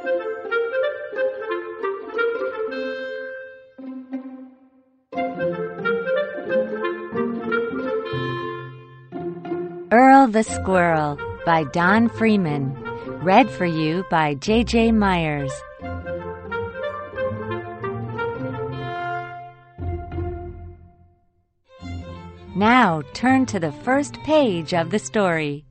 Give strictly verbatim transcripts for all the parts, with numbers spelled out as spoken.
Earl the Squirrel by Don Freeman. Read for you by J J Myers. Now turn to the first page of the story.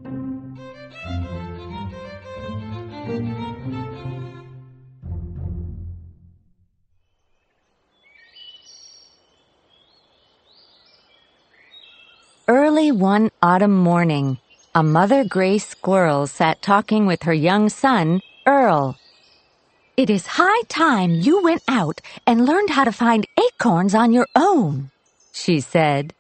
Early one autumn morning, a mother gray squirrel sat talking with her young son, Earl. "It is high time you went out and learned how to find acorns on your own," she said.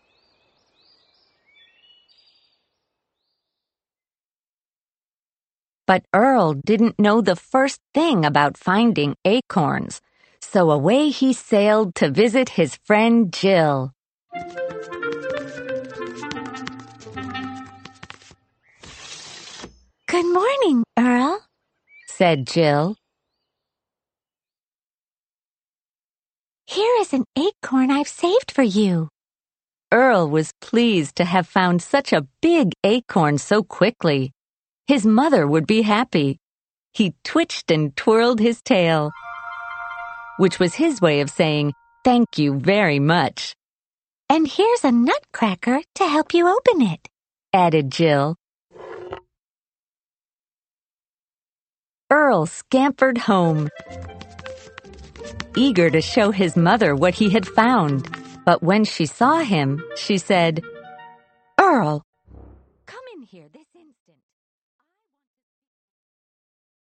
But Earl didn't know the first thing about finding acorns, so away he sailed to visit his friend Jill. "Good morning, Earl," said Jill. "Here is an acorn I've saved for you." Earl was pleased to have found such a big acorn so quickly. His mother would be happy. He twitched and twirled his tail, which was his way of saying, "Thank you very much." "And here's a nutcracker to help you open it," added Jill. Earl scampered home, eager to show his mother what he had found. But when she saw him, she said, "Earl,